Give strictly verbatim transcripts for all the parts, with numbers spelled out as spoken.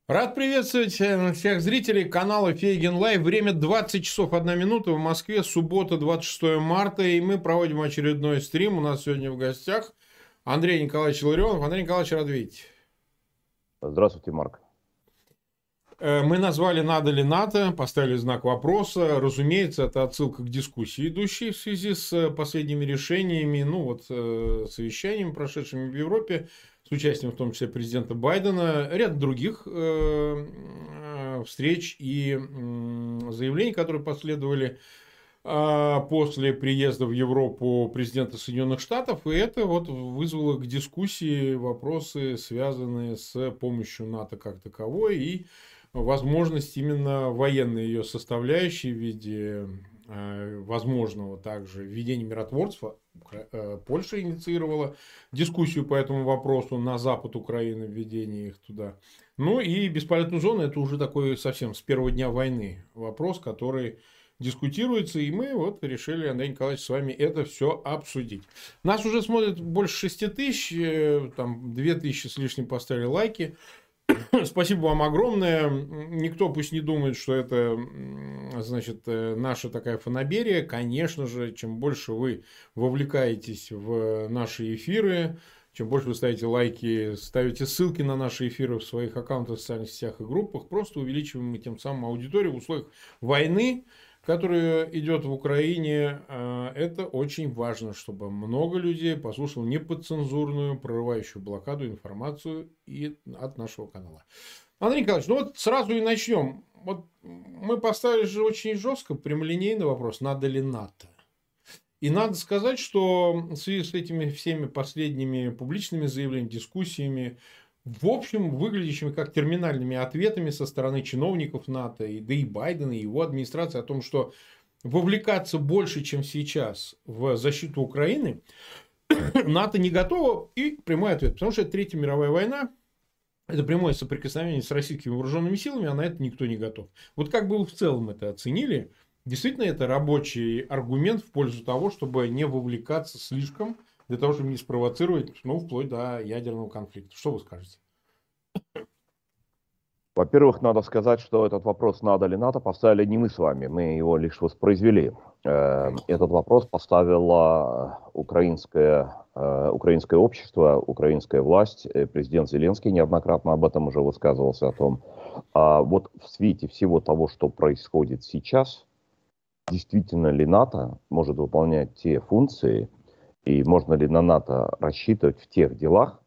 Рад приветствовать э, всех зрителей канала Фейген Лайв. Время двадцать часов одна минута в Москве, суббота, двадцать шестое марта, и мы проводим очередной стрим. У нас сегодня в гостях Андрей Николаевич Ларионов. Андрей Николаевич, рад видеть. Здравствуйте, Марк. Э, Мы назвали «Надо ли НАТО?», поставили знак вопроса. Разумеется, это отсылка к дискуссии, идущей в связи с последними решениями, ну вот, э, совещаниями, прошедшими в Европе, с участием в том числе президента Байдена, ряд других э, встреч и м, заявлений, которые последовали а, после приезда в Европу президента Соединенных Штатов. И это вот вызвало к дискуссии вопросы, связанные с помощью НАТО как таковой и возможность именно военной ее составляющей в виде э, возможного также введения миротворцев. Э, Польша инициировала дискуссию по этому вопросу на запад Украины, введение их туда. Ну и бесполетную зону — это уже такой совсем с первого дня войны вопрос, который дискутируется, и мы вот решили, Андрей Николаевич, с вами это все обсудить. Нас уже смотрит больше шести тысяч, э, там две тысячи с лишним поставили лайки. Спасибо вам огромное. Никто пусть не думает, что это, значит, наша такая фанаберия. Конечно же, чем больше вы вовлекаетесь в наши эфиры, чем больше вы ставите лайки, ставите ссылки на наши эфиры в своих аккаунтах в социальных сетях и группах, просто увеличиваем мы тем самым аудиторию в условиях войны, которая идет в Украине. Это очень важно, чтобы много людей послушало неподцензурную, прорывающую блокаду информацию и от нашего канала. Андрей Николаевич, ну вот сразу и начнем. Вот мы поставили же очень жестко, прямолинейный вопрос, надо ли НАТО. И надо сказать, что в связи с этими всеми последними публичными заявлениями, дискуссиями, в общем, выглядящими как терминальными ответами со стороны чиновников НАТО, и, да и Байдена, и его администрации о том, что вовлекаться больше, чем сейчас, в защиту Украины, НАТО не готово, и прямой ответ. Потому что это Третья мировая война, это прямое соприкосновение с российскими вооруженными силами, а на это никто не готов. Вот как бы вы в целом это оценили? Действительно, это рабочий аргумент в пользу того, чтобы не вовлекаться слишком, для того, чтобы не спровоцировать, ну, вплоть до ядерного конфликта. Что вы скажете? Во-первых, надо сказать, что этот вопрос «надо ли НАТО» поставили не мы с вами, мы его лишь воспроизвели. Этот вопрос поставило украинское, украинское общество, украинская власть, президент Зеленский неоднократно об этом уже высказывался, о том, а вот в свете всего того, что происходит сейчас, действительно ли НАТО может выполнять те функции, и можно ли на НАТО рассчитывать в тех делах,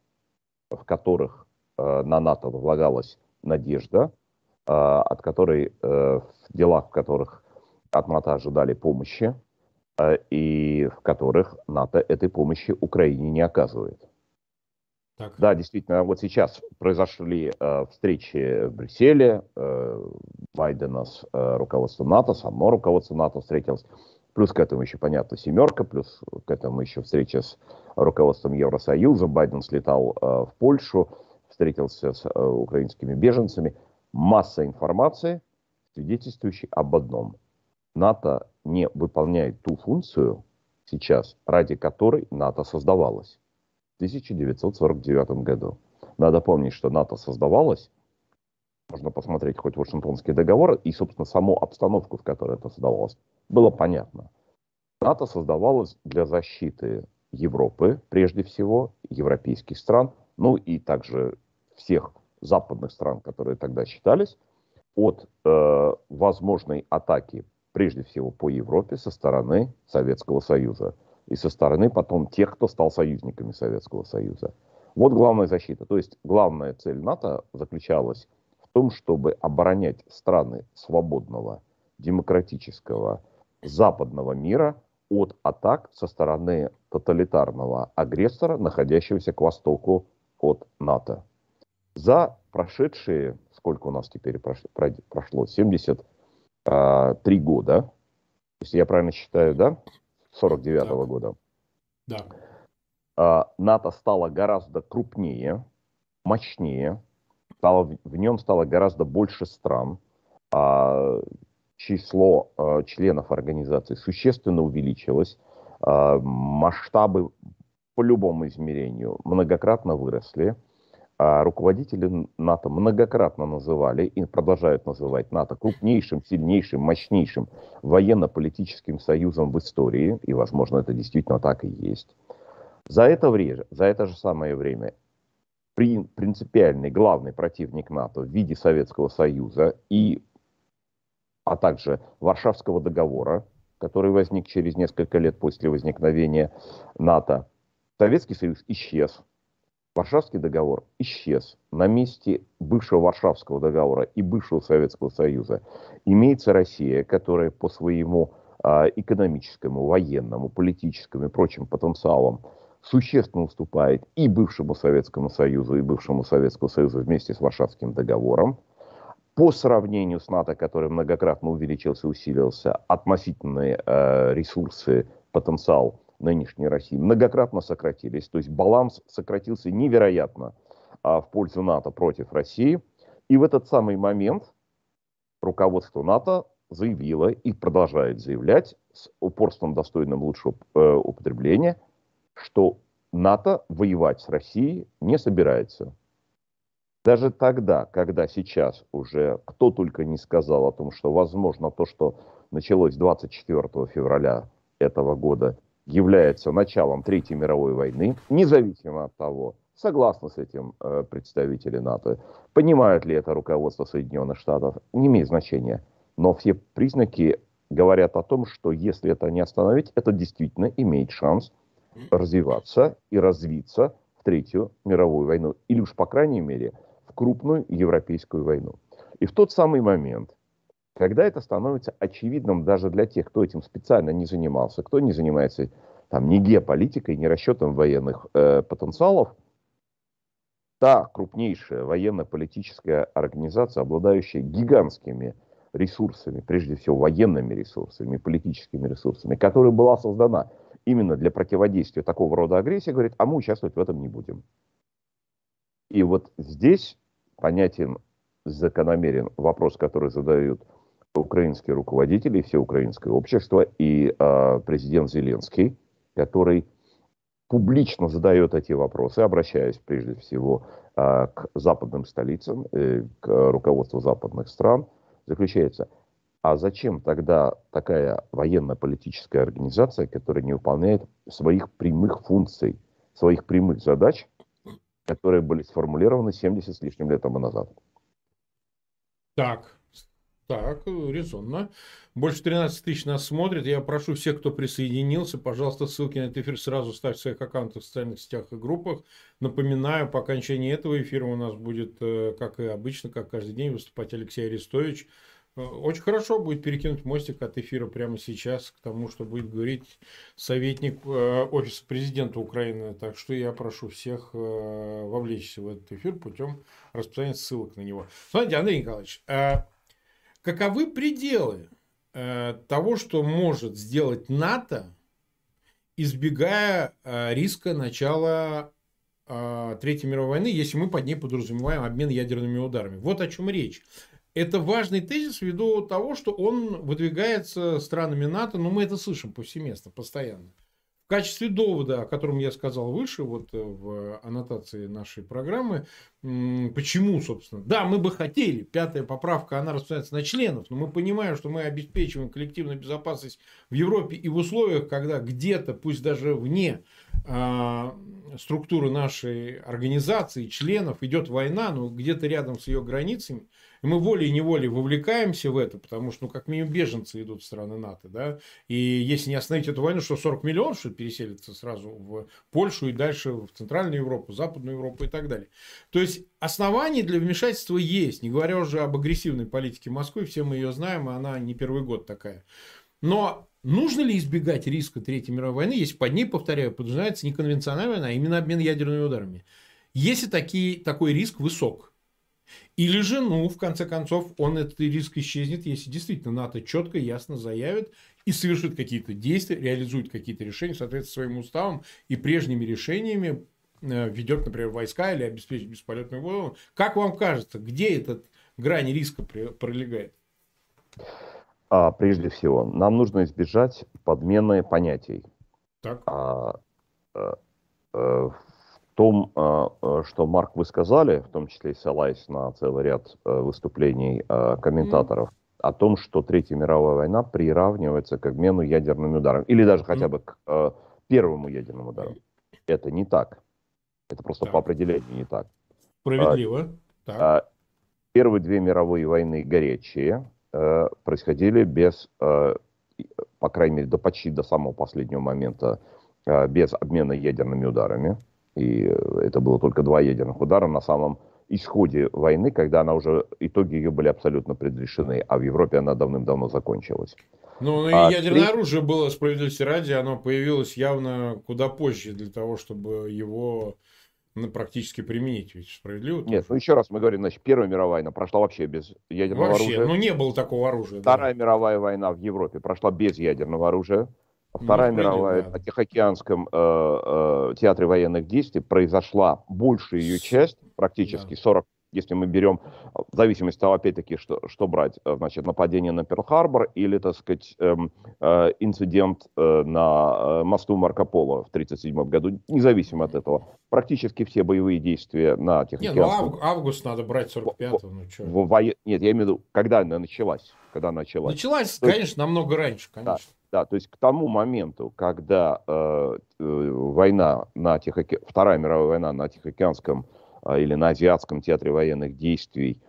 в которых э, на НАТО возлагалась надежда, э, от которой, э, в делах, в которых от НАТО ожидали помощи, э, и в которых НАТО этой помощи Украине не оказывает. Так. Да, действительно, вот сейчас произошли э, встречи в Брюсселе, э, Байдена с э, руководством НАТО, само руководство НАТО встретилось. Плюс к этому еще, понятно, семерка, плюс к этому еще встреча с руководством Евросоюза. Байден слетал э, в Польшу, встретился с э, украинскими беженцами. Масса информации, свидетельствующей об одном. НАТО не выполняет ту функцию сейчас, ради которой НАТО создавалось в тысяча девятьсот сорок девятом году. Надо помнить, что НАТО создавалось, можно посмотреть хоть Вашингтонский договор и, собственно, саму обстановку, в которой это создавалось, было понятно. НАТО создавалось для защиты Европы, прежде всего, европейских стран, ну и также всех западных стран, которые тогда считались, от э, возможной атаки, прежде всего, по Европе со стороны Советского Союза и со стороны потом тех, кто стал союзниками Советского Союза. Вот главная защита. То есть главная цель НАТО заключалась в том, чтобы оборонять страны свободного, демократического, западного мира от атак со стороны тоталитарного агрессора, находящегося к востоку от НАТО. За прошедшие, сколько у нас теперь прошло, семьдесят три года, если я правильно считаю, да, сорок девятого года, да. НАТО стало гораздо крупнее, мощнее, стало, в нем стало гораздо больше стран, а, число а, членов организации существенно увеличилось, а, масштабы по любому измерению многократно выросли, А руководители НАТО многократно называли и продолжают называть НАТО крупнейшим, сильнейшим, мощнейшим военно-политическим союзом в истории, и, возможно, это действительно так и есть. За это время, за это же самое время при, принципиальный главный противник НАТО в виде Советского Союза, и, а также Варшавского договора, который возник через несколько лет после возникновения НАТО, Советский Союз исчез. Варшавский договор исчез. На месте бывшего Варшавского договора и бывшего Советского Союза имеется Россия, которая по своему э, экономическому, военному, политическому и прочим потенциалам существенно уступает и бывшему Советскому Союзу, и бывшему Советскому Союзу вместе с Варшавским договором. По сравнению с НАТО, который многократно увеличился и усилился, относительные э, ресурсы, потенциал нынешней России многократно сократились. То есть баланс сократился невероятно а, в пользу НАТО против России. И в этот самый момент руководство НАТО заявило и продолжает заявлять с упорством, достойным лучшего э, употребления, что НАТО воевать с Россией не собирается. Даже тогда, когда сейчас уже кто только не сказал о том, что возможно то, что началось двадцать четвёртого февраля этого года, является началом Третьей мировой войны, независимо от того, согласны с этим э, представители НАТО, понимают ли это руководство Соединенных Штатов, не имеет значения. Но все признаки говорят о том, что если это не остановить, это действительно имеет шанс развиваться и развиться в Третью мировую войну. Или уж, по крайней мере, в крупную европейскую войну. И в тот самый момент, когда это становится очевидным даже для тех, кто этим специально не занимался, кто не занимается там, ни геополитикой, ни расчетом военных э, потенциалов, та крупнейшая военно-политическая организация, обладающая гигантскими ресурсами, прежде всего военными ресурсами, политическими ресурсами, которая была создана именно для противодействия такого рода агрессии, говорит, а мы участвовать в этом не будем. И вот здесь понятен, закономерен вопрос, который задают украинские руководители, все украинское общество и э, президент Зеленский, который публично задает эти вопросы, обращаясь прежде всего э, к западным столицам, э, к руководству западных стран, заключается, а зачем тогда такая военно-политическая организация, которая не выполняет своих прямых функций, своих прямых задач, которые были сформулированы семьдесят с лишним лет тому назад? Так, так, резонно. Больше тринадцати тысяч нас смотрит. Я прошу всех, кто присоединился, пожалуйста, ссылки на этот эфир сразу ставьте в своих аккаунтах в социальных сетях и группах. Напоминаю, по окончании этого эфира у нас будет, как и обычно, как каждый день, выступать Алексей Арестович. Очень хорошо будет перекинуть мостик от эфира прямо сейчас к тому, что будет говорить советник Офиса президента Украины. Так что я прошу всех вовлечься в этот эфир путем распространения ссылок на него. Смотрите, Андрей Николаевич, каковы пределы того, что может сделать НАТО, избегая риска начала Третьей мировой войны, если мы под ней подразумеваем обмен ядерными ударами? Вот о чем речь. Это важный тезис ввиду того, что он выдвигается странами НАТО, но мы это слышим повсеместно, постоянно. В качестве довода, о котором я сказал выше, вот в аннотации нашей программы, почему, собственно, да, мы бы хотели, пятая поправка, она распространяется на членов, но мы понимаем, что мы обеспечиваем коллективную безопасность в Европе и в условиях, когда где-то, пусть даже вне э, структуры нашей организации, членов, идет война, но где-то рядом с ее границами, и мы волей-неволей вовлекаемся в это, потому что, ну, как минимум, беженцы идут в страны НАТО, да, и если не остановить эту войну, что сорок миллионов, что переселится сразу в Польшу и дальше в Центральную Европу, Западную Европу и так далее. То есть, основания для вмешательства есть, не говоря уже об агрессивной политике Москвы, все мы ее знаем, и она не первый год такая. Но нужно ли избегать риска Третьей мировой войны, если под ней, повторяю, подразумевается не конвенциональная война, а именно обмен ядерными ударами? Если такие, такой риск высок. Или же, ну, в конце концов, он, этот риск исчезнет, если действительно НАТО четко, ясно заявит и совершит какие-то действия, реализует какие-то решения в соответствии со своим уставом и прежними решениями ведет, например, войска или обеспечит бесполетную воду. Как вам кажется, где этот грань риска пролегает? А, прежде всего, нам нужно избежать подмены понятий. Так. А, а, а, в том, э, э, что, Марк, вы сказали, в том числе ссылаясь на целый ряд э, выступлений э, комментаторов, о том, что Третья мировая война приравнивается к обмену ядерными ударами, или даже хотя бы к э, первому ядерному удару. Это не так. Это просто Так. по определению не так. Справедливо. А, Так. а, первые две мировые войны горячие э, происходили без, э, по крайней мере, до почти до самого последнего момента, э, без обмена ядерными ударами. И это было только два ядерных удара на самом исходе войны, когда она уже, итоги ее были абсолютно предрешены, а в Европе она давным-давно закончилась. Ну, ну и А ядерное три- оружие было, справедливости ради, оно появилось явно куда позже для того, чтобы его ну, практически применить. Ведь справедливо Нет, ну тоже? еще раз мы говорим, значит, Первая мировая война прошла вообще без ядерного Вообще, оружия. ну не было такого оружия, да. Вторая мировая война в Европе прошла без ядерного оружия. Ну, Вторая справедливо, мировая да. на Тихоокеанском э, э, театре военных действий произошла большая ее часть, практически Да. сорок, если мы берем, в зависимости от того, опять-таки, что, что брать, э, значит, нападение на Перл-Харбор или, так сказать, эм, э, инцидент э, на э, мосту Марко Поло в тридцать седьмом году, независимо от этого. Практически все боевые действия на Не, ну Тихоокеанском... авг- август надо брать сорок пятого, ну что. в вое- Нет, я имею в виду, когда она началась. Когда началась. Началась, То есть, конечно, намного раньше, да, конечно. да, то есть к тому моменту, когда э, э, война на Тихооке... Вторая мировая война на Тихоокеанском э, или на Азиатском театре военных действий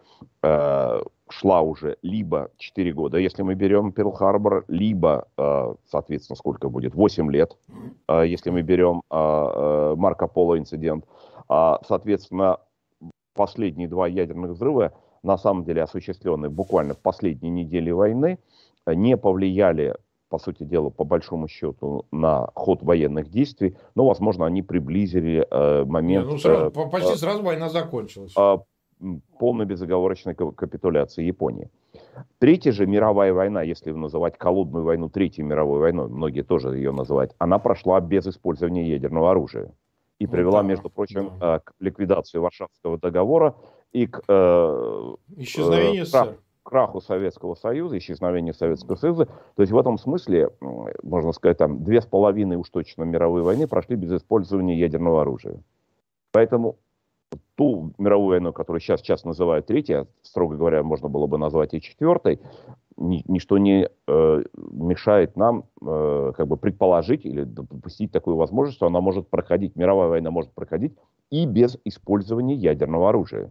э, шла уже либо четыре года, если мы берем Перл-Харбор, либо, э, соответственно, сколько будет, восемь лет, э, если мы берем э, э, Марко Поло инцидент. А, соответственно, последние два ядерных взрыва, на самом деле осуществленные буквально в последние недели войны, не повлияли, по сути дела, по большому счету, на ход военных действий, но, возможно, они приблизили э, Не, момент ну сразу, э, по- почти э, сразу война закончилась. э, полной безоговорочной ка- капитуляции Японии. Третья же мировая война, если называть холодную войну Третьей мировой войной, многие тоже ее называют, она прошла без использования ядерного оружия. И Ну привела, да, между прочим, да. э, к ликвидации Варшавского договора и к э, Исчезновение э, краху, СССР. краху Советского Союза, исчезновению Советского Союза. То есть в этом смысле, м, можно сказать, там две с половиной уж точно мировые войны прошли без использования ядерного оружия. Поэтому ту мировую войну, которую сейчас, сейчас называют третьей, строго говоря, можно было бы назвать и четвертой, ни, ничто не э, мешает нам э, как бы предположить или допустить такую возможность, что она может проходить, мировая война может проходить и без использования ядерного оружия.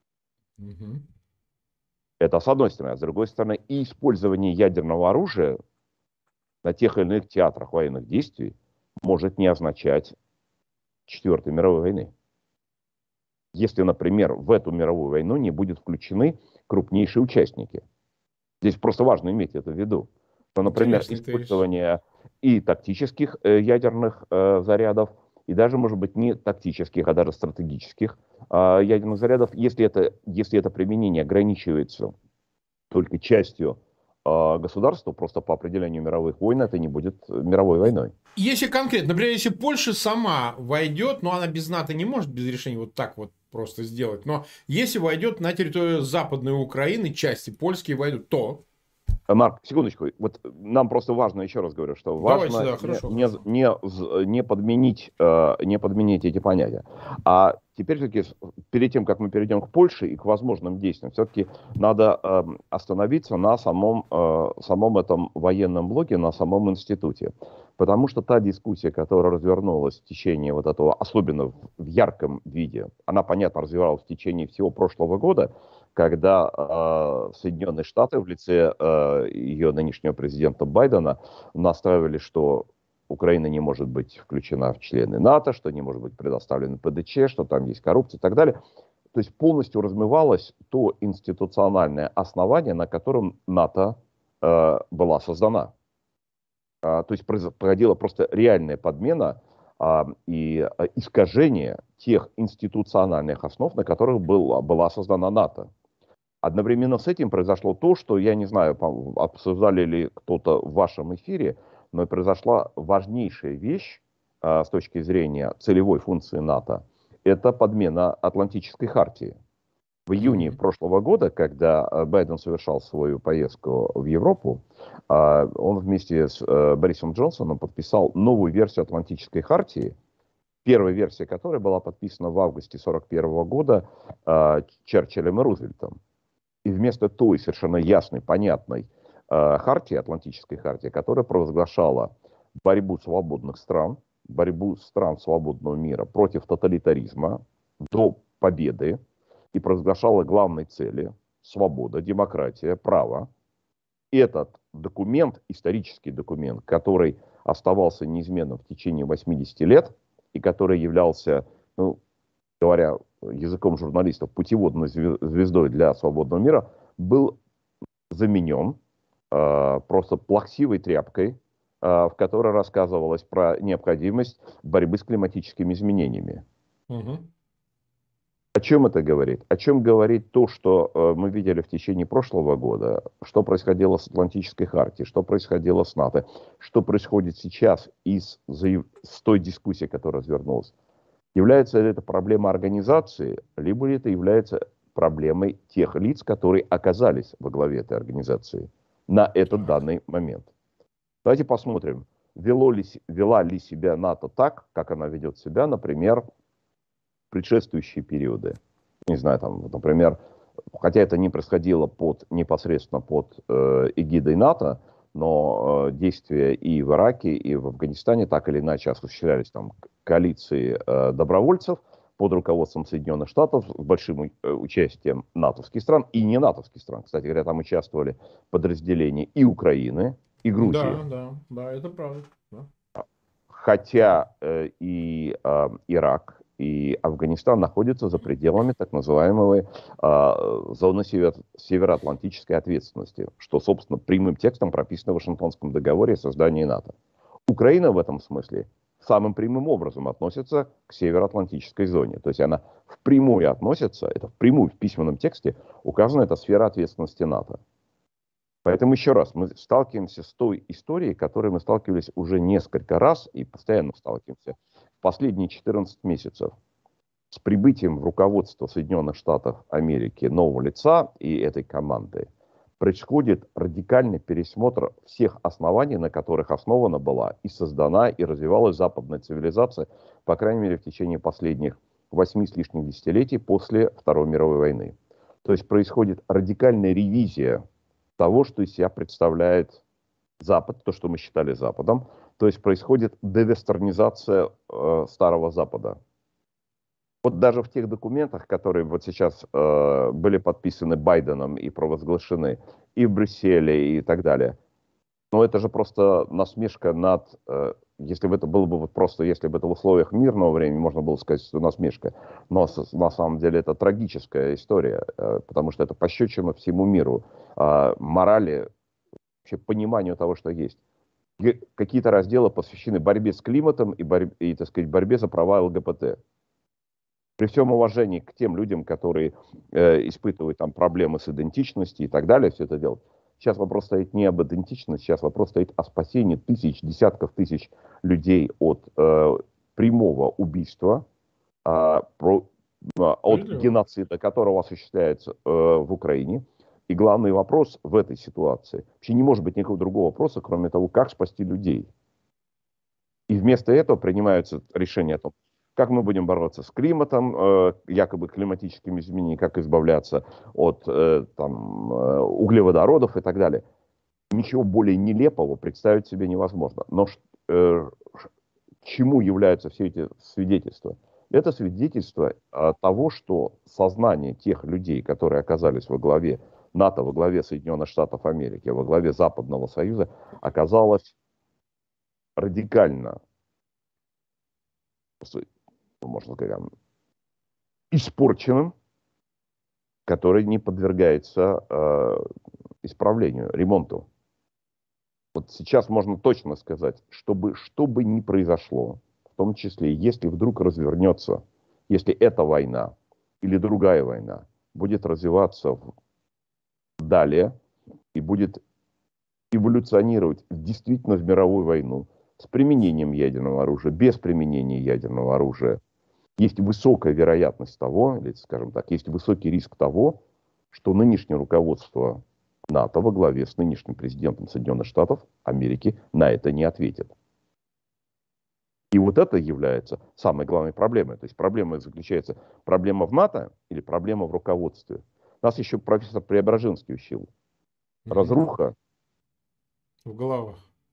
Мгм. Это с одной стороны. А с другой стороны, и использование ядерного оружия на тех или иных театрах военных действий может не означать Четвертой мировой войны. Если, например, в эту мировую войну не будут включены крупнейшие участники. Здесь просто важно иметь это в виду. Что, например, Интересный тезис. использование и тактических э, ядерных э, зарядов, и даже, может быть, не тактических, а даже стратегических э, ядерных зарядов, если это, если это применение ограничивается только частью э, государства, просто по определению мировых войн, это не будет мировой войной. Если конкретно, например, если Польша сама войдет, но она без НАТО не может без решения вот так вот просто сделать, но если войдет на территорию Западной Украины, части польские войдут, то... Марк, секундочку. Вот нам просто важно, еще раз говорю, что Давайте, важно да, не, хорошо, не, хорошо. не, не, подменить, э, не подменить эти понятия. А теперь все-таки, перед тем, как мы перейдем к Польше и к возможным действиям, все-таки надо э, остановиться на самом, э, самом этом военном блоке, на самом институте. Потому что та дискуссия, которая развернулась в течение вот этого, особенно в ярком виде, она, понятно, развивалась в течение всего прошлого года, когда э, Соединенные Штаты в лице э, ее нынешнего президента Байдена настаивали, что Украина не может быть включена в члены НАТО, что не может быть предоставлена ПДЧ, что там есть коррупция и так далее. То есть полностью размывалось то институциональное основание, на котором НАТО э, была создана. А, то есть происходила просто реальная подмена а, и а, искажение тех институциональных основ, на которых был, была создана НАТО. Одновременно с этим произошло то, что, я не знаю, обсуждали ли кто-то в вашем эфире, но произошла важнейшая вещь а, с точки зрения целевой функции НАТО. Это подмена Атлантической хартии. В июне Мгм. прошлого года, когда э, Байден совершал свою поездку в Европу, э, он вместе с э, Борисом Джонсоном подписал новую версию Атлантической хартии, первая версия которой была подписана в августе сорок первого года э, Черчиллем и Рузвельтом. И вместо той совершенно ясной, понятной э, хартии, Атлантической хартии, которая провозглашала борьбу свободных стран, борьбу стран свободного мира против тоталитаризма до победы, и провозглашала главные цели: свобода, демократия, право. Этот документ, исторический документ, который оставался неизменным в течение восьмидесяти лет, и который являлся, ну, говоря языком журналистов, путеводной звездой для свободного мира, был заменен э, просто плаксивой тряпкой, э, в которой рассказывалось про необходимость борьбы с климатическими изменениями. Угу. О чем это говорит? О чем говорит то, что э, мы видели в течение прошлого года, что происходило с Атлантической хартией, что происходило с НАТО, что происходит сейчас из, с той дискуссии, которая развернулась. Является ли это проблема организации, либо это является проблемой тех лиц, которые оказались во главе этой организации на этот данный момент. Давайте посмотрим, вело ли, вела ли себя НАТО так, как она ведет себя, например, в предшествующие периоды. Не знаю, там, например, хотя это не происходило под, непосредственно под э, эгидой НАТО, но э, действия и в Ираке, и в Афганистане так или иначе осуществлялись там коалиции э, добровольцев под руководством Соединенных Штатов с большим э, участием натовских стран и не натовских стран. Кстати говоря, там участвовали подразделения и Украины, и Грузии. Да, да, да, это правда. Да. Хотя э, и э, Ирак, и Афганистан находятся за пределами так называемой э, зоны север, североатлантической ответственности, что, собственно, прямым текстом прописано в Вашингтонском договоре о создании НАТО. Украина в этом смысле самым прямым образом относится к североатлантической зоне. То есть она впрямую относится, это впрямую в письменном тексте указана эта сфера ответственности НАТО. Поэтому еще раз, мы сталкиваемся с той историей, которой мы сталкивались уже несколько раз и постоянно сталкиваемся в последние четырнадцать месяцев. С прибытием в руководство Соединенных Штатов Америки нового лица и этой команды происходит радикальный пересмотр всех оснований, на которых основана была и создана, и развивалась западная цивилизация, по крайней мере, в течение последних восьми с лишним десятилетий после Второй мировой войны. То есть происходит радикальная ревизия того, что из себя представляет Запад, то, что мы считали Западом. То есть происходит девестернизация э, Старого Запада. Вот даже в тех документах, которые вот сейчас э, были подписаны Байденом и провозглашены и в Брюсселе и так далее, но это же просто насмешка над, э, если бы это было бы вот просто, если бы это в условиях мирного времени, можно было сказать, что насмешка, но с, на самом деле это трагическая история, э, потому что это пощечина всему миру, э, морали, вообще пониманию того, что есть. Какие-то разделы посвящены борьбе с климатом и, борь, и так сказать, борьбе за права ЛГБТ. При всем уважении к тем людям, которые э, испытывают там проблемы с идентичностью и так далее, все это делать. Сейчас вопрос стоит не об идентичности, сейчас вопрос стоит о спасении тысяч, десятков тысяч людей от э, прямого убийства, э, про, э, от геноцида, которого осуществляется э, в Украине. И главный вопрос в этой ситуации, вообще не может быть никакого другого вопроса, кроме того, как спасти людей. И вместо этого принимаются решения о том, как мы будем бороться с климатом, э, якобы климатическими изменениями, как избавляться от э, там, э, углеводородов и так далее. Ничего более нелепого представить себе невозможно. Но э, чему являются все эти свидетельства? Это свидетельство э, того, что сознание тех людей, которые оказались во главе НАТО, во главе Соединенных Штатов Америки, во главе Западного Союза, оказалось радикально, можно сказать, испорченным, который не подвергается э, исправлению, ремонту. Вот сейчас можно точно сказать, чтобы что бы ни произошло, в том числе, если вдруг развернется, если эта война или другая война будет развиваться в, далее и будет эволюционировать действительно в мировую войну с применением ядерного оружия, без применения ядерного оружия, есть высокая вероятность того, или, скажем так, есть высокий риск того, что нынешнее руководство НАТО во главе с нынешним президентом Соединенных Штатов Америки на это не ответит. И вот это является самой главной проблемой. То есть проблема заключается, проблема в НАТО или проблема в руководстве. Нас еще профессор Преображенский учил. Мгм. Разруха В головах.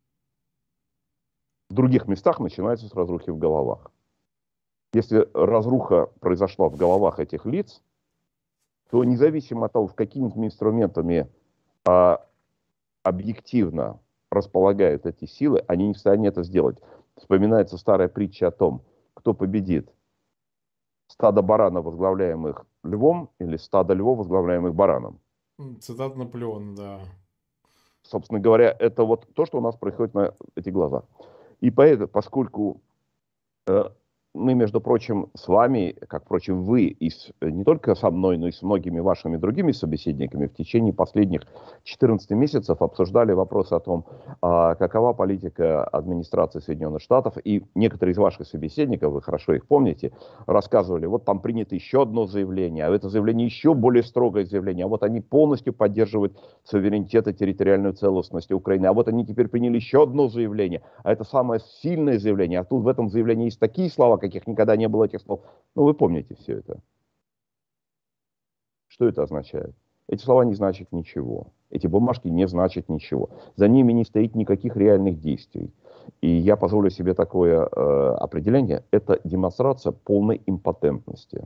в других местах начинается с разрухи в головах. Если разруха произошла в головах этих лиц, то независимо от того, какими инструментами а, объективно располагают эти силы, они не в состоянии это сделать. Вспоминается старая притча о том, кто победит. Стадо баранов, возглавляемых львом, или стадо львов, возглавляемых бараном. М, Цитата Наполеона, да. Собственно говоря, это вот то, что у нас происходит на этих глазах. И поэтому, поскольку э, мы, между прочим, с вами, как, впрочем, вы, и с, не только со мной, но и с многими вашими другими собеседниками в течение последних четырнадцати месяцев обсуждали вопрос о том, а, какова политика администрации Соединенных Штатов. И некоторые из ваших собеседников, вы хорошо их помните, рассказывали, вот там принято еще одно заявление, а это заявление еще более строгое заявление, а вот они полностью поддерживают суверенитет и территориальную целостность Украины, а вот они теперь приняли еще одно заявление, а это самое сильное заявление, а тут в этом заявлении есть такие слова, каких никогда не было этих слов. Ну, вы помните все это. Что это означает? Эти слова не значат ничего. Эти бумажки не значат ничего. За ними не стоит никаких реальных действий. И я позволю себе такое э, определение. Это демонстрация полной импотентности.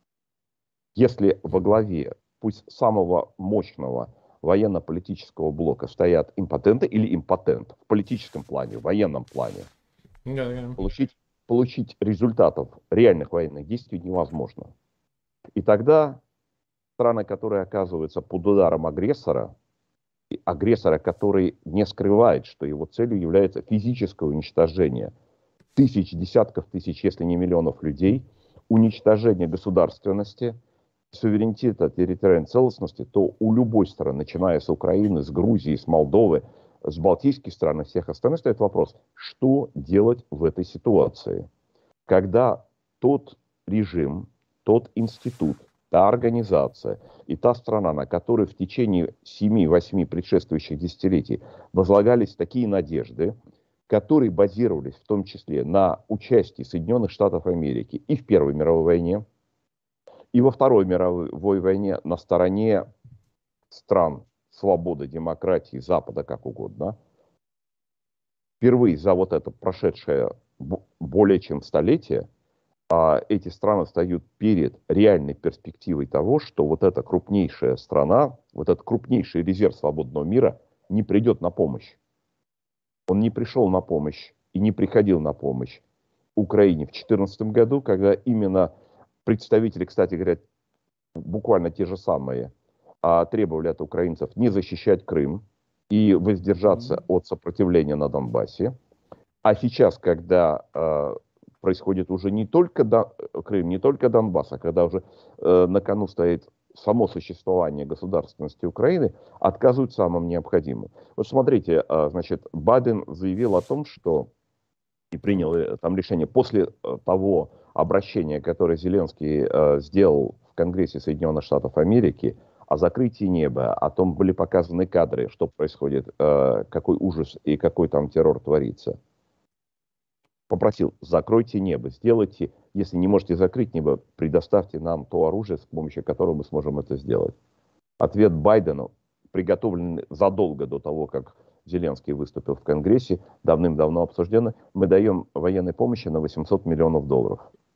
Если во главе, пусть самого мощного военно-политического блока стоят импотенты или импотент в политическом плане, в военном плане, Да, да. получить, получить результатов реальных военных действий невозможно. И тогда страны, которые оказываются под ударом агрессора, агрессора, который не скрывает, что его целью является физическое уничтожение тысяч, десятков тысяч, если не миллионов людей, уничтожение государственности, суверенитета, территориальной целостности, то у любой страны, начиная с Украины, с Грузии, с Молдовы, с Балтийских стран и всех остальных, стоит вопрос, что делать в этой ситуации, когда тот режим, тот институт, та организация и та страна, на которой в течение семи-восьми предшествующих десятилетий возлагались такие надежды, которые базировались в том числе на участии Соединенных Штатов Америки и в Первой мировой войне, и во Второй мировой войне на стороне стран свободы, демократии, Запада, как угодно, впервые за вот это прошедшее более чем столетие, а эти страны встают перед реальной перспективой того, что вот эта крупнейшая страна, вот этот крупнейший резерв свободного мира не придет на помощь. Он не пришел на помощь и не приходил на помощь Украине в две тысячи четырнадцатом году, когда именно представители, кстати говоря, буквально те же самые, а, требовали от украинцев не защищать Крым и воздержаться Мгм. от сопротивления на Донбассе. А сейчас, когда э, происходит уже не только Дон- Крым, не только Донбасс, а когда уже э, на кону стоит само существование государственности Украины, отказывают в самом необходимом. Вот смотрите, э, значит, Байден заявил о том, что и принял э, там решение после э, того обращения, которое Зеленский э, сделал в Конгрессе Соединенных Штатов Америки о закрытии неба, о том были показаны кадры, что происходит, э, какой ужас и какой там террор творится. Попросил, закройте небо, сделайте, если не можете закрыть небо, предоставьте нам то оружие, с помощью которого мы сможем это сделать. Ответ Байдену, приготовленный задолго до того, как Зеленский выступил в Конгрессе, давным-давно обсуждено, мы даем военной помощи на восемьсот миллионов долларов.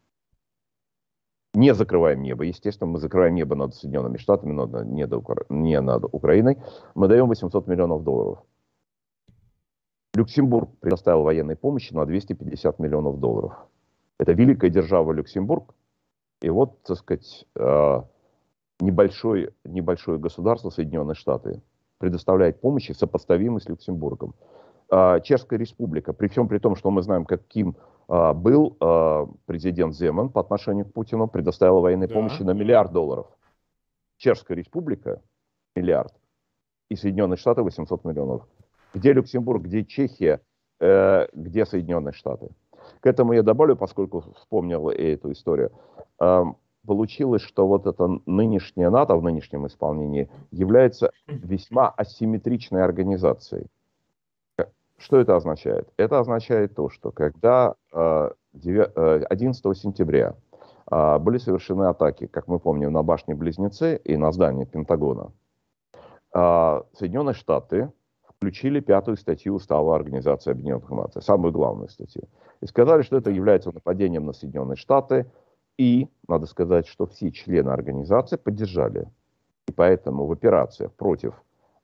Не закрываем небо. Естественно, мы закрываем небо над Соединенными Штатами, но не, до, не над Украиной. Мы даем восемьсот миллионов долларов. Люксембург предоставил военной помощи на двести пятьдесят миллионов долларов. Это великая держава Люксембург. И вот, так сказать, небольшое, небольшое государство, Соединенные Штаты, предоставляет помощи, сопоставимой с Люксембургом. Чешская республика, при всем при том, что мы знаем, каким был президент Земан по отношению к Путину, предоставила военной помощи Да. на миллиард долларов. Чешская республика миллиард и Соединенные Штаты восемьсот миллионов. Где Люксембург, где Чехия, э, где Соединенные Штаты? К этому я добавлю, поскольку вспомнил эту историю. Э, получилось, что вот это нынешнее НАТО в нынешнем исполнении является весьма асимметричной организацией. Что это означает? Это означает то, что когда э, одиннадцатого сентября э, были совершены атаки, как мы помним, на башни-близнецы и на здание Пентагона, э, Соединенные Штаты включили пятую статью Устава Организации Объединенных Наций, самую главную статью, и сказали, что это является нападением на Соединенные Штаты, и надо сказать, что все члены организации поддержали. И поэтому в операциях против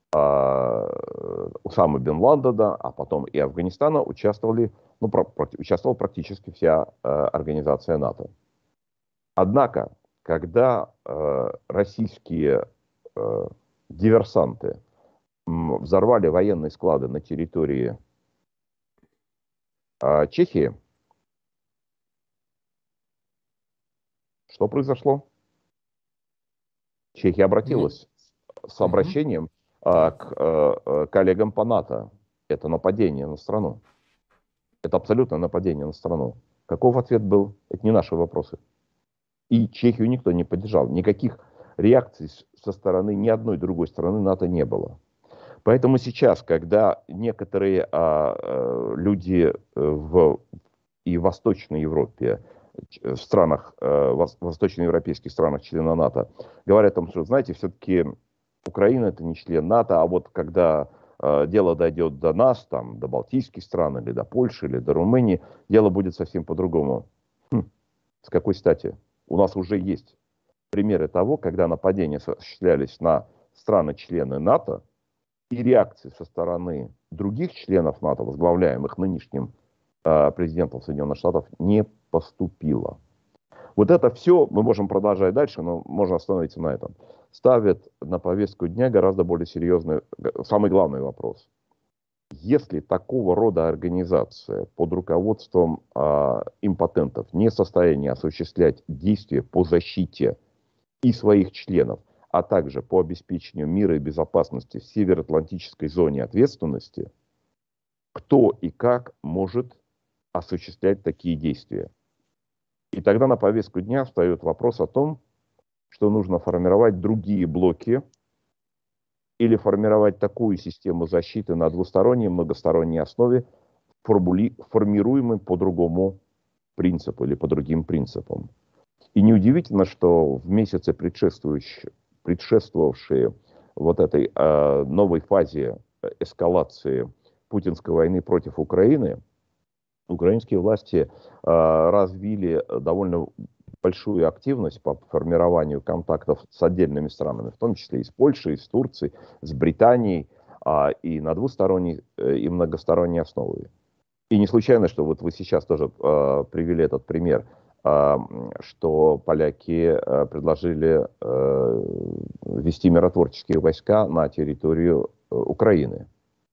Усамы бен Ладена, а потом и Афганистана участвовали, ну, про, участвовала практически вся э, организация НАТО. Однако, когда э, российские э, диверсанты м, взорвали военные склады на территории э, Чехии, что произошло? Чехия обратилась ну, с обращением э, к э, коллегам по НАТО. Это нападение на страну. Это абсолютное нападение на страну. Каков ответ был? Это не наши вопросы. И Чехию никто не поддержал. Никаких реакций со стороны ни одной другой страны НАТО не было. Поэтому сейчас, когда некоторые а, а, люди в и в Восточной Европе, в странах, а, в восточноевропейских странах члена НАТО, говорят о том, что, знаете, все-таки Украина это не член НАТО, а вот когда а, дело дойдет до нас, там, до Балтийских стран, или до Польши, или до Румынии, дело будет совсем по-другому. Хм, с какой стати? У нас уже есть примеры того, когда нападения осуществлялись на страны-члены НАТО, и реакции со стороны других членов НАТО, возглавляемых нынешним э, президентом Соединенных Штатов, не поступило. Вот это все, мы можем продолжать дальше, но можно остановиться на этом, ставит на повестку дня гораздо более серьезный, самый главный вопрос. Если такого рода организация под руководством э, импотентов не в состоянии осуществлять действия по защите и своих членов, а также по обеспечению мира и безопасности в североатлантической зоне ответственности, кто и как может осуществлять такие действия? И тогда на повестку дня встает вопрос о том, что нужно формировать другие блоки или формировать такую систему защиты на двусторонней, многосторонней основе, формули, формируемой по другому принципу или по другим принципам. И неудивительно, что в месяцы, предшествующие, предшествовавшие вот этой э, новой фазе эскалации путинской войны против Украины, украинские власти э, развили довольно большую активность по формированию контактов с отдельными странами, в том числе и с Польшей, и с Турцией, с Британией, э, и на двусторонней э, и многосторонней основе. И не случайно, что вот вы сейчас тоже э, привели этот пример, э, что поляки э, предложили э, ввести миротворческие войска на территорию э, Украины.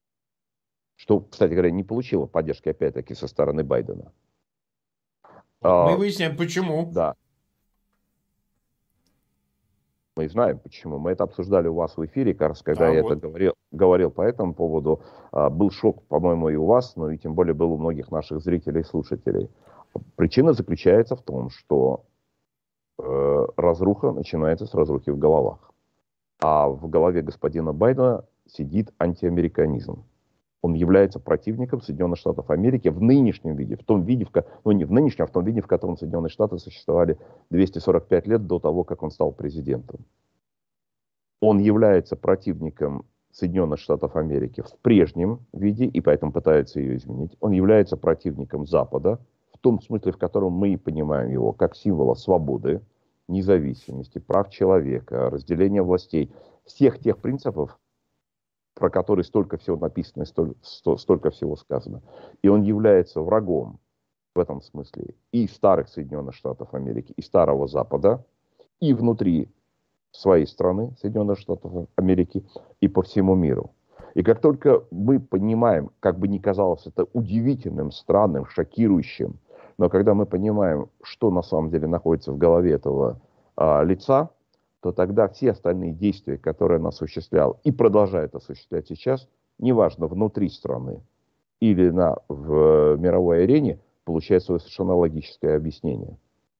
Что, кстати говоря, не получило поддержки, опять-таки, со стороны Байдена. Вот мы выясняем, почему. Да. Мы знаем, почему. Мы это обсуждали у вас в эфире, кажется, когда да, я вот. это говорил, говорил по этому поводу. Был шок, по-моему, и у вас, но и тем более был у многих наших зрителей и слушателей. Причина заключается в том, что э, разруха начинается с разрухи в головах. А в голове господина Байдена сидит антиамериканизм. Он является противником Соединенных Штатов Америки в нынешнем виде, в том виде, в, ну не в нынешнем, а в том виде, в котором Соединенные Штаты существовали двести сорок пять лет до того, как он стал президентом. Он является противником Соединенных Штатов Америки в прежнем виде, и поэтому пытается ее изменить. Он является противником Запада, в том смысле, в котором мы понимаем его, как символа свободы, независимости, прав человека, разделения властей, всех тех принципов, про которые столько всего написано, столь, столько всего сказано. И он является врагом в этом смысле и старых Соединенных Штатов Америки, и Старого Запада, и внутри своей страны, Соединенных Штатов Америки, и по всему миру. И как только мы понимаем, как бы ни казалось это удивительным, странным, шокирующим, но когда мы понимаем, что на самом деле находится в голове этого а, лица, то тогда все остальные действия, которые он осуществлял и продолжает осуществлять сейчас, неважно, внутри страны или на, в мировой арене, получает свое совершенно логическое объяснение.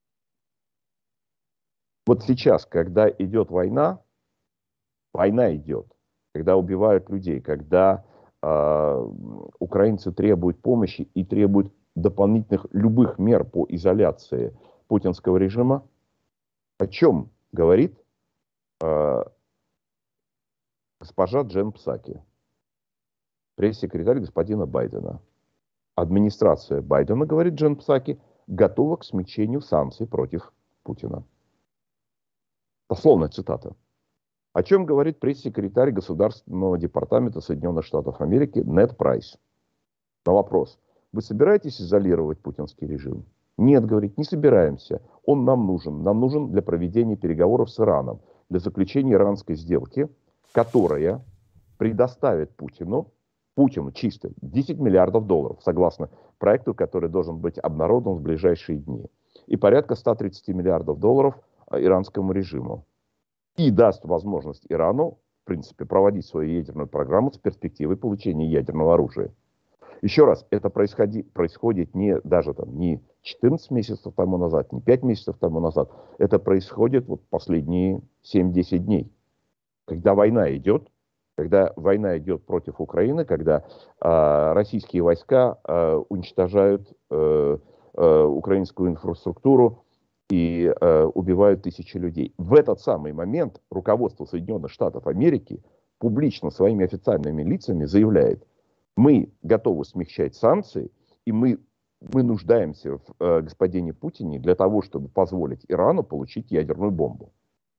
Вот сейчас, когда идет война, война идет, когда убивают людей, когда э, украинцы требуют помощи и требуют дополнительных любых мер по изоляции путинского режима, о чем говорит э, госпожа Джен Псаки, пресс-секретарь господина Байдена. Администрация Байдена, говорит Джен Псаки, готова к смягчению санкций против Путина. Дословная цитата. О чем говорит пресс-секретарь Государственного департамента Соединенных Штатов Америки Нед Прайс. На вопрос: вы собираетесь изолировать путинский режим? Нет, говорит, не собираемся. Он нам нужен. Нам нужен для проведения переговоров с Ираном, для заключения иранской сделки, которая предоставит Путину, Путину чисто десять миллиардов долларов, согласно проекту, который должен быть обнародован в ближайшие дни, и порядка ста тридцати миллиардов долларов иранскому режиму. И даст возможность Ирану, в принципе, проводить свою ядерную программу с перспективой получения ядерного оружия. Еще раз, это происходи, происходит не даже там, не четырнадцать месяцев тому назад, не пять месяцев тому назад. Это происходит вот последние семь-десять дней. Когда война идет, когда война идет против Украины, когда э, российские войска э, уничтожают э, э, украинскую инфраструктуру и э, убивают тысячи людей. В этот самый момент руководство Соединенных Штатов Америки публично своими официальными лицами заявляет: мы готовы смягчать санкции, и мы, мы нуждаемся в э, господине Путине для того, чтобы позволить Ирану получить ядерную бомбу.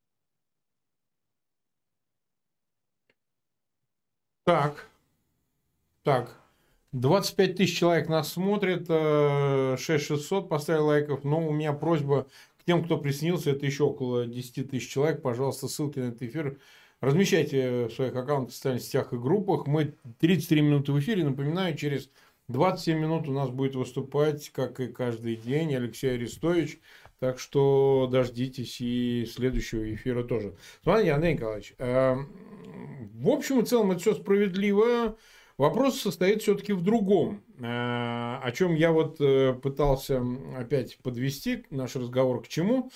Так, так. двадцать пять тысяч человек нас смотрит, шесть тысяч шестьсот поставили лайков. Но у меня просьба к тем, кто присоединился, это еще около десяти тысяч человек. Пожалуйста, ссылки на этот эфир размещайте в своих аккаунтах, в социальных сетях и группах. Мы тридцать три минуты в эфире. Напоминаю, через двадцать семь минут у нас будет выступать, как и каждый день, Алексей Арестович. Так что дождитесь и следующего эфира тоже. Смотрите, Андрей Николаевич, э, в общем и целом это все справедливо. Вопрос состоит все-таки в другом, э, о чем я вот э, пытался опять подвести наш разговор к чему.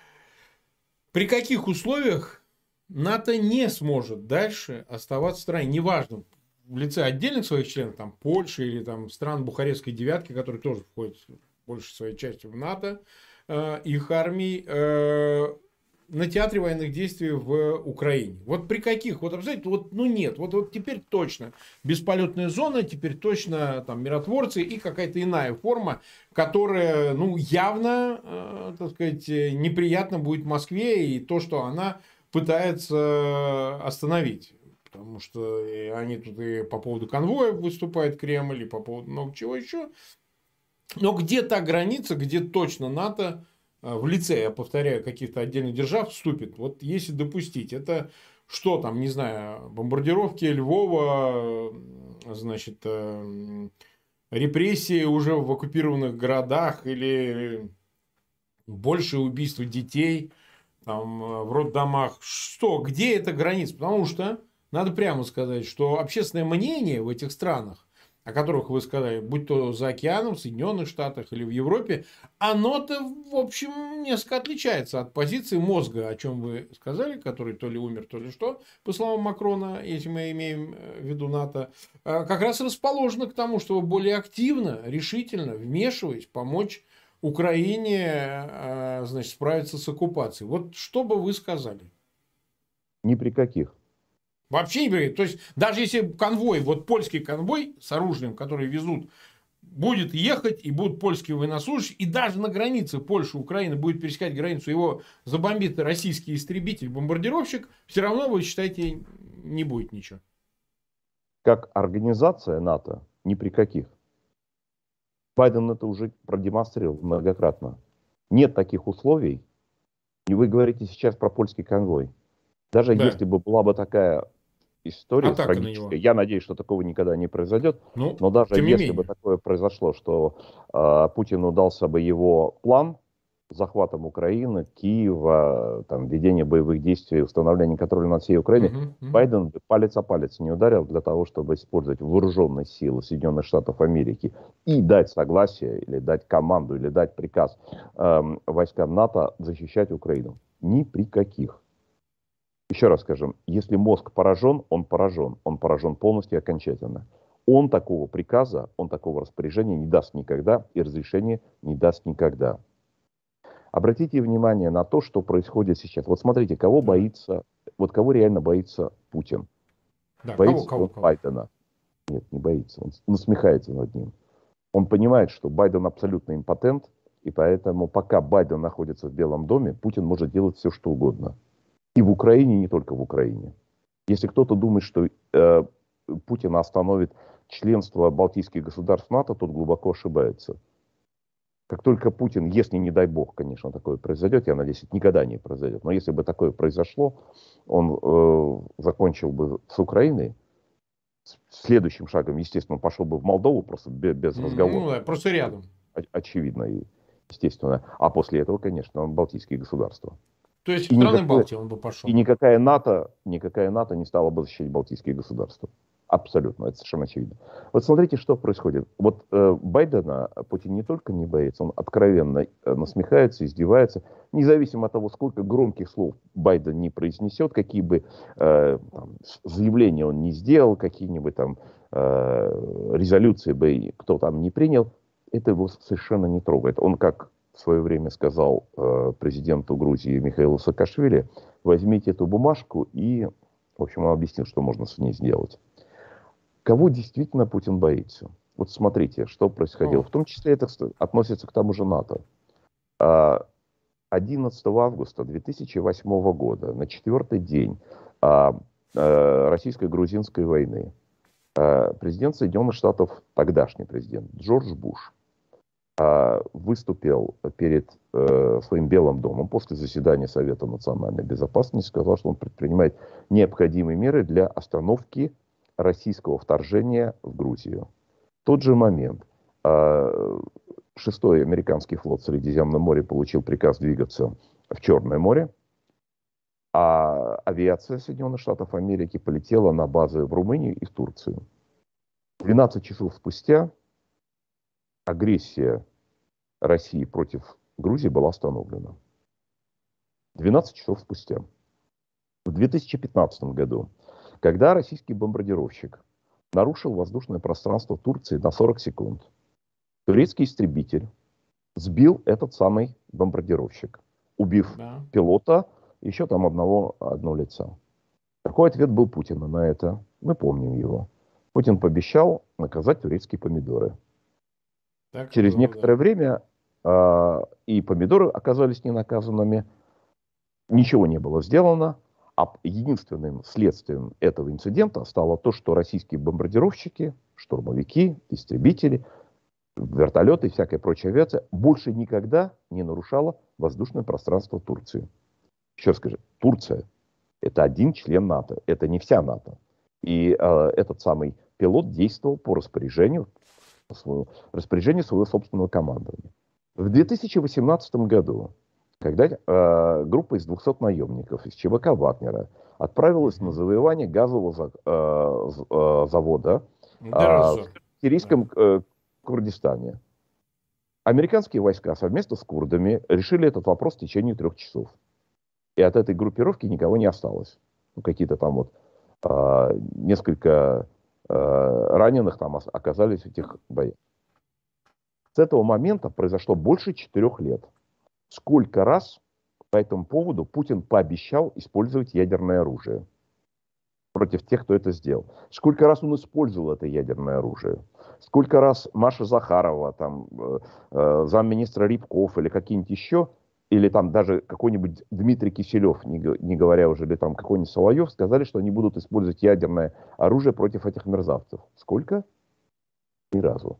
При каких условиях НАТО не сможет дальше оставаться в стране, неважно, в лице отдельных своих членов, там Польши или там стран Бухарестской девятки, которые тоже входят большей своей частью в НАТО, их армий, на театре военных действий в Украине. Вот при каких? Вот, обязательно, вот, ну нет, вот, вот теперь точно бесполетная зона, теперь точно там миротворцы и какая-то иная форма, которая, ну, явно, э, так сказать, неприятно будет Москве и то, что она пытается остановить. Потому что они тут и по поводу конвоя выступают, Кремль, и по поводу много чего еще. Но где та граница, где точно НАТО в лице, я повторяю, каких-то отдельных держав вступит? Вот если допустить, это что там, не знаю, бомбардировки Львова, значит, репрессии уже в оккупированных городах или большее убийство детей там, в роддомах. Что, где эта граница? Потому что надо прямо сказать, что общественное мнение в этих странах, о которых вы сказали, будь то за океаном, в Соединенных Штатах или в Европе, оно-то, в общем, несколько отличается от позиции мозга, о чем вы сказали, который то ли умер, то ли что, по словам Макрона, если мы имеем в виду НАТО, как раз расположено к тому, чтобы более активно, решительно, вмешиваясь, помочь Украине, значит, справиться с оккупацией. Вот что бы вы сказали? Ни при каких. Вообще не говорит. То есть, даже если конвой, вот польский конвой с оружием, который везут, будет ехать, и будут польские военнослужащие, и даже на границе Польши, Украины будет пересекать границу, его забомбит российский истребитель-бомбардировщик, все равно, вы считаете, не будет ничего. Как организация НАТО, ни при каких. Байден это уже продемонстрировал многократно. Нет таких условий. И вы говорите сейчас про польский конвой. Даже да. если бы была бы такая история Атака трагическая, я надеюсь, что такого никогда не произойдет, ну, но даже если менее. бы такое произошло, что э, Путину удался бы его план с захватом Украины, Киева, там, ведения боевых действий, установления контроля над всей Украиной, uh-huh, uh-huh. Байден бы палец о палец не ударил для того, чтобы использовать вооруженные силы Соединенных Штатов Америки и дать согласие, или дать команду, или дать приказ э, войскам НАТО защищать Украину. Ни при каких. Еще раз скажем, если мозг поражен, он поражен. Он поражен полностью и окончательно. Он такого приказа, он такого распоряжения не даст никогда и разрешения не даст никогда. Обратите внимание на то, что происходит сейчас. Вот смотрите, кого Да. боится, вот кого реально боится Путин. Да, кого, Боится кого, он кого? Байдена? Нет, не боится. Он насмехается над ним. Он понимает, что Байден абсолютно импотент, и поэтому пока Байден находится в Белом доме, Путин может делать все, что угодно. И в Украине, и не только в Украине. Если кто-то думает, что э, Путина остановит членство балтийских государств НАТО, тот глубоко ошибается. Как только Путин, если не дай бог, конечно, такое произойдет, я надеюсь, это никогда не произойдет, но если бы такое произошло, он э, закончил бы с Украиной, следующим шагом, естественно, он пошел бы в Молдову, просто без, без разговоров. Ну, да, просто рядом. Очевидно и естественно. А после этого, конечно, Балтийские государства. То есть в И, страны никакое, Балтии он бы пошел. и никакая НАТО, никакая НАТО не стала бы защищать Балтийские государства. Абсолютно, это совершенно очевидно. Вот смотрите, что происходит. Вот э, Байдена Путин не только не боится, он откровенно э, насмехается, издевается. Независимо от того, сколько громких слов Байден не произнесет, какие бы э, там, заявления он не сделал, какие-нибудь там э, резолюции бы кто там не принял, это его совершенно не трогает. Он, как в свое время сказал э, президенту Грузии Михаилу Саакашвили, возьмите эту бумажку и, в общем, он объяснил, что можно с ней сделать. Кого действительно Путин боится? Вот смотрите, что происходило. В том числе это относится к тому же НАТО. одиннадцатого августа две тысячи восьмого года, на четвертый день российско-грузинской войны, президент Соединенных Штатов, тогдашний президент Джордж Буш, выступил перед своим Белым домом после заседания Совета национальной безопасности, сказал, что он предпринимает необходимые меры для остановки российского вторжения в Грузию. В тот же момент шестой американский флот в Средиземном море получил приказ двигаться в Черное море, а авиация Соединенных Штатов Америки полетела на базы в Румынию и в Турцию. двенадцать часов спустя агрессия России против Грузии была остановлена. двенадцать часов спустя. В две тысячи пятнадцатом году, когда российский бомбардировщик нарушил воздушное пространство Турции на сорок секунд, турецкий истребитель сбил этот самый бомбардировщик, убив да. пилота и еще там одного, одного лица. Какой ответ был Путина на это? Мы помним его. Путин пообещал наказать турецкие помидоры. Так Через было, некоторое да. время э, и помидоры оказались ненаказанными, ничего не было сделано. А единственным следствием этого инцидента стало то, что российские бомбардировщики, штурмовики, истребители, вертолеты и всякая прочая авиация больше никогда не нарушала воздушное пространство Турции. Еще раз скажу, Турция – это один член НАТО, это не вся НАТО. И э, этот самый пилот действовал по распоряжению, по своему, распоряжению своего собственного командования. В две тысячи восемнадцатом году, когда э, группа из двухсот наемников из ЧВК Вагнера отправилась на завоевание газового за, э, э, завода э, в сирийском э, Курдистане, американские войска совместно с курдами решили этот вопрос в течение трех часов. И от этой группировки никого не осталось. Ну, какие-то там вот э, несколько э, раненых там оказались в этих боях. С этого момента произошло больше четырех лет. Сколько раз по этому поводу Путин пообещал использовать ядерное оружие против тех, кто это сделал? Сколько раз он использовал это ядерное оружие? Сколько раз Маша Захарова, там, э, замминистра Рябков или какие-нибудь еще, или там даже какой-нибудь Дмитрий Киселев, не, не говоря уже, или там какой-нибудь Соловьев, сказали, что они будут использовать ядерное оружие против этих мерзавцев? Сколько? Ни разу.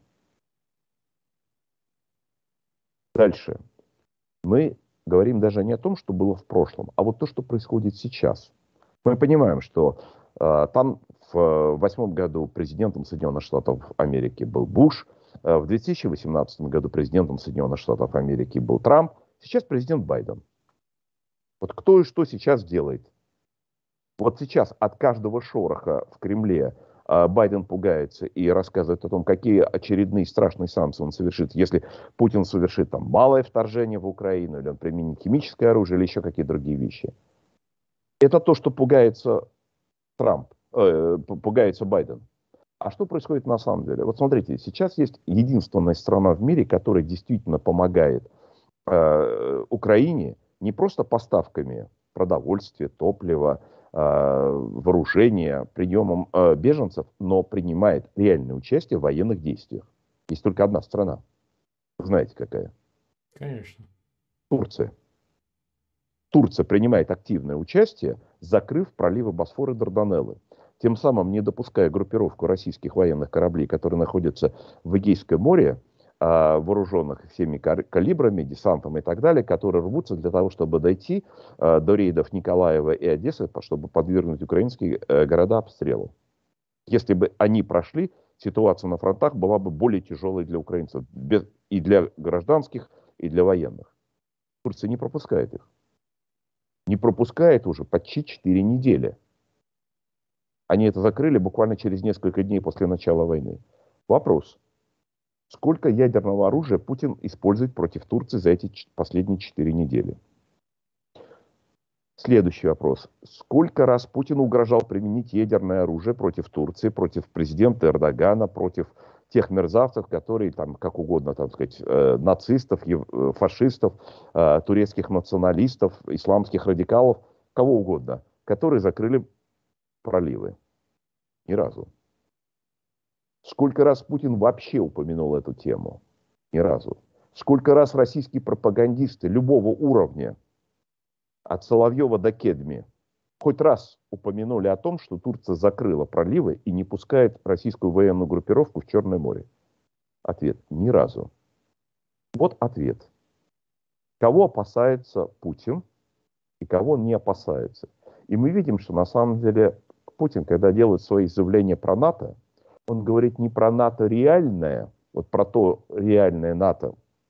Дальше. Мы говорим даже не о том, что было в прошлом, а вот то, что происходит сейчас. Мы понимаем, что э, там в восьмом году президентом Соединенных Штатов Америки был Буш, э, в две тысячи восемнадцатом году президентом Соединенных Штатов Америки был Трамп, сейчас президент Байден. Вот кто и что сейчас делает? Вот сейчас от каждого шороха в Кремле э, Байден пугается и рассказывает о том, какие очередные страшные санкции он совершит, если Путин совершит там малое вторжение в Украину, или он применит химическое оружие, или еще какие-то другие вещи. Это то, что пугается Трамп, э, пугается Байден. А что происходит на самом деле? Вот смотрите, сейчас есть единственная страна в мире, которая действительно помогает э, Украине не просто поставками продовольствия, топлива, э, вооружения, приемом э, беженцев, но принимает реальное участие в военных действиях. Есть только одна страна. Вы знаете, какая? Конечно. Турция. Турция принимает активное участие, закрыв проливы Босфор и Дарданеллы, тем самым не допуская группировку российских военных кораблей, которые находятся в Эгейском море, а, вооруженных всеми калибрами, десантом и так далее, которые рвутся для того, чтобы дойти а, до рейдов Николаева и Одессы, чтобы подвергнуть украинские э, города обстрелу. Если бы они прошли, ситуация на фронтах была бы более тяжелой для украинцев, без, и для гражданских, и для военных. Турция не пропускает их. Не пропускает уже почти четыре недели. Они это закрыли буквально через несколько дней после начала войны. Вопрос. Сколько ядерного оружия Путин использует против Турции за эти последние четыре недели? Следующий вопрос. Сколько раз Путин угрожал применить ядерное оружие против Турции, против президента Эрдогана, против тех мерзавцев, которые там, как угодно, там сказать, э, нацистов, э, фашистов, э, турецких националистов, исламских радикалов, кого угодно, которые закрыли проливы? Ни разу. Сколько раз Путин вообще упомянул эту тему? Ни разу. Сколько раз российские пропагандисты любого уровня, от Соловьева до Кедми, хоть раз упомянули о том, что Турция закрыла проливы и не пускает российскую военную группировку в Черное море? Ответ. Ни разу. Вот ответ. Кого опасается Путин и кого он не опасается? И мы видим, что на самом деле Путин, когда делает свои заявления про НАТО, он говорит не про НАТО реальное, вот про то реальное НАТО,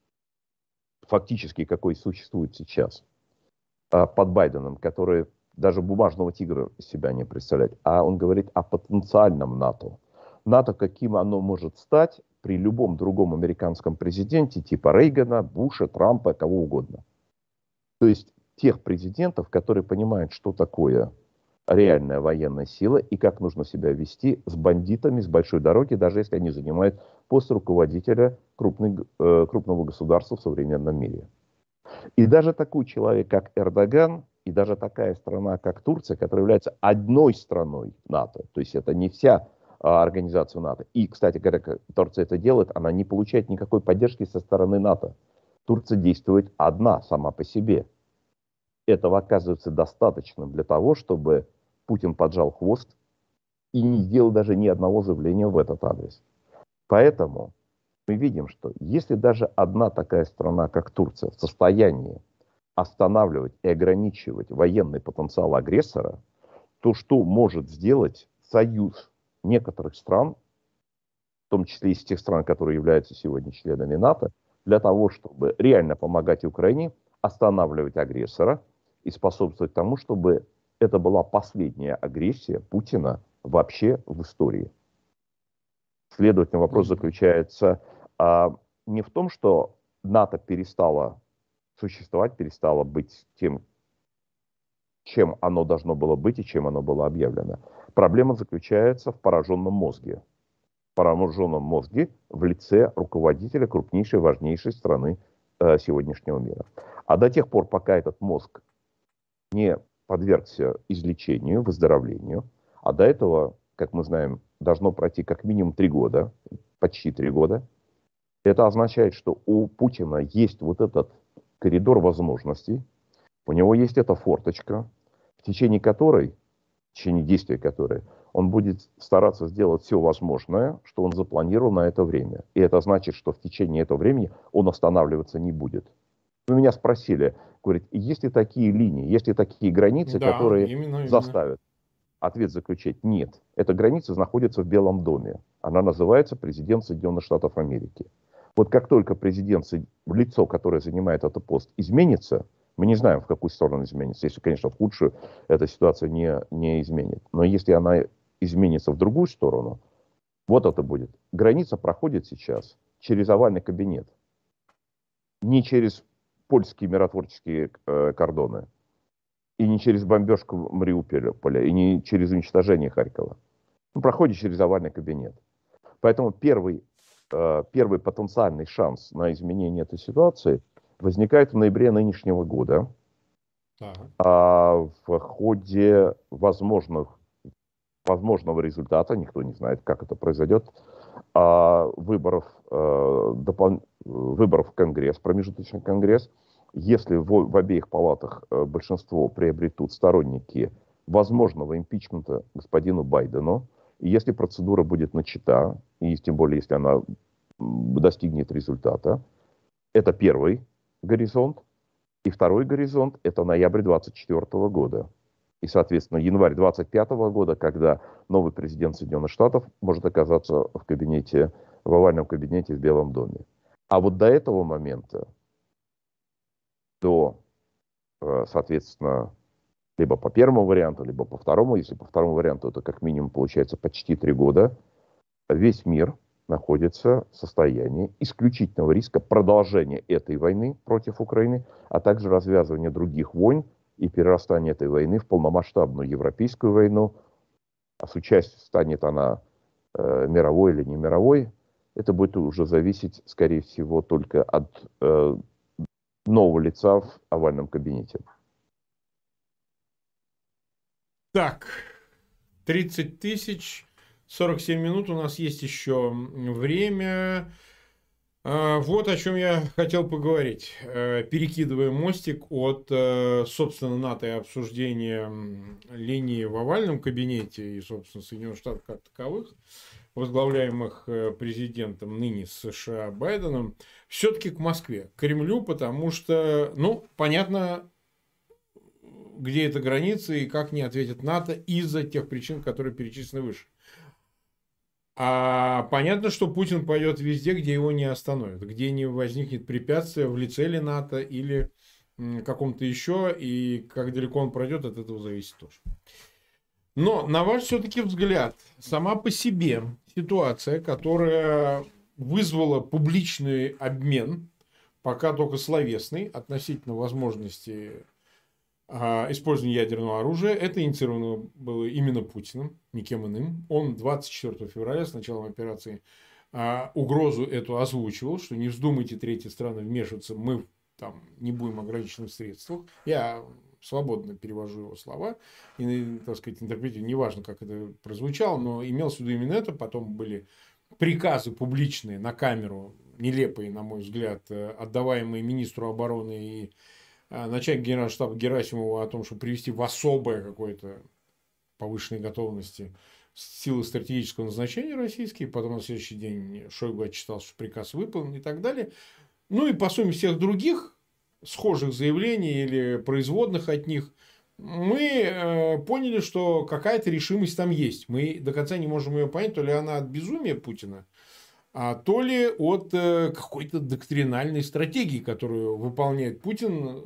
фактически какой существует сейчас, а, под Байденом, который даже бумажного тигра из себя не представляет, а он говорит о потенциальном НАТО. НАТО, каким оно может стать при любом другом американском президенте, типа Рейгана, Буша, Трампа, кого угодно. То есть тех президентов, которые понимают, что такое реальная военная сила и как нужно себя вести с бандитами с большой дороги, даже если они занимают пост руководителя крупной, э, крупного государства в современном мире. И даже такой человек, как Эрдоган, и даже такая страна, как Турция, которая является одной страной НАТО, то есть это не вся а, организация НАТО. И, кстати говоря, как Турция это делает, она не получает никакой поддержки со стороны НАТО. Турция действует одна, сама по себе. Этого оказывается достаточным для того, чтобы Путин поджал хвост и не сделал даже ни одного заявления в этот адрес. Поэтому мы видим, что если даже одна такая страна, как Турция, в состоянии останавливать и ограничивать военный потенциал агрессора, то что может сделать союз некоторых стран, в том числе из тех стран, которые являются сегодня членами НАТО, для того, чтобы реально помогать Украине останавливать агрессора и способствовать тому, чтобы это была последняя агрессия Путина вообще в истории. Следовательно, вопрос заключается а, не в том, что НАТО перестало существовать, перестало быть тем, чем оно должно было быть и чем оно было объявлено. Проблема заключается в пораженном мозге. В пораженном мозге в лице руководителя крупнейшей, важнейшей страны э, сегодняшнего мира. А до тех пор, пока этот мозг не подвергся излечению, выздоровлению, а до этого, как мы знаем, должно пройти как минимум три года, почти три года, это означает, что у Путина есть вот этот коридор возможностей, у него есть эта форточка, в течение которой, в течение действия которой, он будет стараться сделать все возможное, что он запланировал на это время. И это значит, что в течение этого времени он останавливаться не будет. Вы меня спросили, говорит, есть ли такие линии, есть ли такие границы, Да, которые именно, именно. заставят? Ответ заключать нет. Эта граница находится в Белом доме. Она называется президент Соединенных Штатов Америки. Вот как только президент, лицо, которое занимает этот пост, изменится, мы не знаем, в какую сторону изменится. Если, конечно, в худшую эта ситуация не, не изменит. Но если она изменится в другую сторону, вот это будет. Граница проходит сейчас через овальный кабинет. Не через польские миротворческие э, кордоны. И не через бомбежку Мариуполя, и не через уничтожение Харькова. ну, проходит через овальный кабинет. Поэтому первый, э, первый потенциальный шанс на изменение этой ситуации возникает в ноябре нынешнего года. Так. А в ходе возможных, возможного результата, никто не знает, как это произойдет, а, выборов, э, допол... выборов в Конгресс, промежуточный Конгресс, если в, в обеих палатах э, большинство приобретут сторонники возможного импичмента господину Байдену, и если процедура будет начата, и тем более, если она достигнет результата, это первый горизонт. И второй горизонт – это ноябрь двадцать четвёртого года. И, соответственно, январь двадцать пятого года, когда новый президент Соединенных Штатов может оказаться в кабинете, в овальном кабинете в Белом доме. А вот до этого момента, до, соответственно, либо по первому варианту, либо по второму, если по второму варианту, это как минимум получается почти три года, весь мир находится в состоянии исключительного риска продолжения этой войны против Украины, а также развязывания других войн и перерастания этой войны в полномасштабную европейскую войну. А с участием, станет она э, мировой или не мировой, это будет уже зависеть, скорее всего, только от э, нового лица в овальном кабинете. Так, тридцать тысяч, сорок семь минут, у нас есть еще время. Вот о чем я хотел поговорить. Перекидывая мостик от, собственно, НАТО и обсуждения линии в овальном кабинете и, собственно, Соединенных Штатов как таковых, возглавляемых президентом ныне США Байденом, все-таки к Москве, к Кремлю, потому что, ну, понятно, где эта граница и как не ответит НАТО из-за тех причин, которые перечислены выше. А понятно, что Путин пойдет везде, где его не остановят, где не возникнет препятствия в лице ли НАТО или каком-то еще, и как далеко он пройдет, от этого зависит тоже. Но, на ваш все-таки взгляд, сама по себе ситуация, которая вызвала публичный обмен, пока только словесный, относительно возможности использование ядерного оружия, это инициировано было именно Путиным, никем иным. Он двадцать четвёртого февраля с началом операции угрозу эту озвучивал, что не вздумайте третьи страны вмешиваться, мы там не будем ограничены в средствах. Я свободно перевожу его слова и, так сказать, интерпретирую, неважно, как это прозвучало, но имелось в виду именно это. Потом были приказы публичные на камеру, нелепые, на мой взгляд, отдаваемые министру обороны и начальник генерального штаба Герасимова о том, чтобы привести в особое какое-то повышенной готовности силы стратегического назначения российские. Потом на следующий день Шойгу отчитал, что приказ выполнен и так далее. Ну и по сумме всех других схожих заявлений или производных от них, мы э, поняли, что какая-то решимость там есть. Мы до конца не можем ее понять, то ли она от безумия Путина, а то ли от э, какой-то доктринальной стратегии, которую выполняет Путин,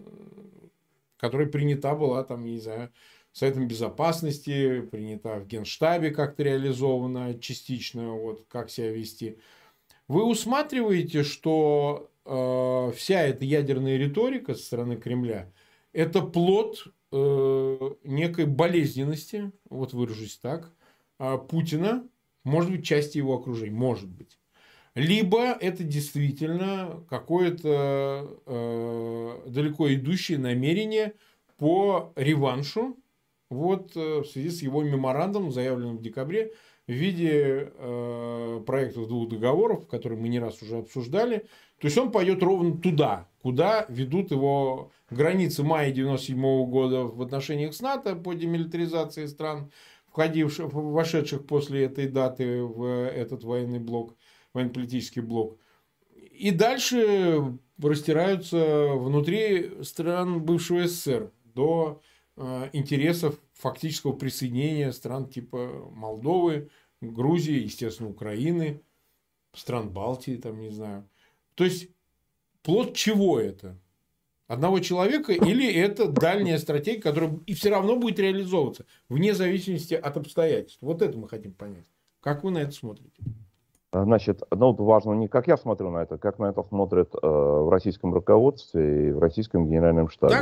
которая принята была, там, не знаю, Советом Безопасности, принята в Генштабе, как-то реализована частично, вот, как себя вести. Вы усматриваете, что э, вся эта ядерная риторика со стороны Кремля – это плод э, некой болезненности, вот выражусь так, э, Путина, может быть, части его окружения, может быть. Либо это действительно какое-то э, далеко идущее намерение по реваншу, вот, э, в связи с его меморандумом, заявленным в декабре, в виде э, проектов двух договоров, которые мы не раз уже обсуждали. То есть он пойдет ровно туда, куда ведут его границы мая девяносто седьмого года в отношениях с НАТО по демилитаризации стран, входивших, вошедших после этой даты в этот военный блок, военно-политический блок. И дальше растираются внутри стран бывшего СССР до э, интересов фактического присоединения стран типа Молдовы, Грузии, естественно, Украины, стран Балтии, там, не знаю. То есть, плод чего это? Одного человека или это дальняя стратегия, которая и все равно будет реализовываться, вне зависимости от обстоятельств? Вот это мы хотим понять. Как вы на это смотрите? Значит, ну, важно не как я смотрю на это, как на это смотрят э, в российском руководстве и в российском генеральном штабе. Так?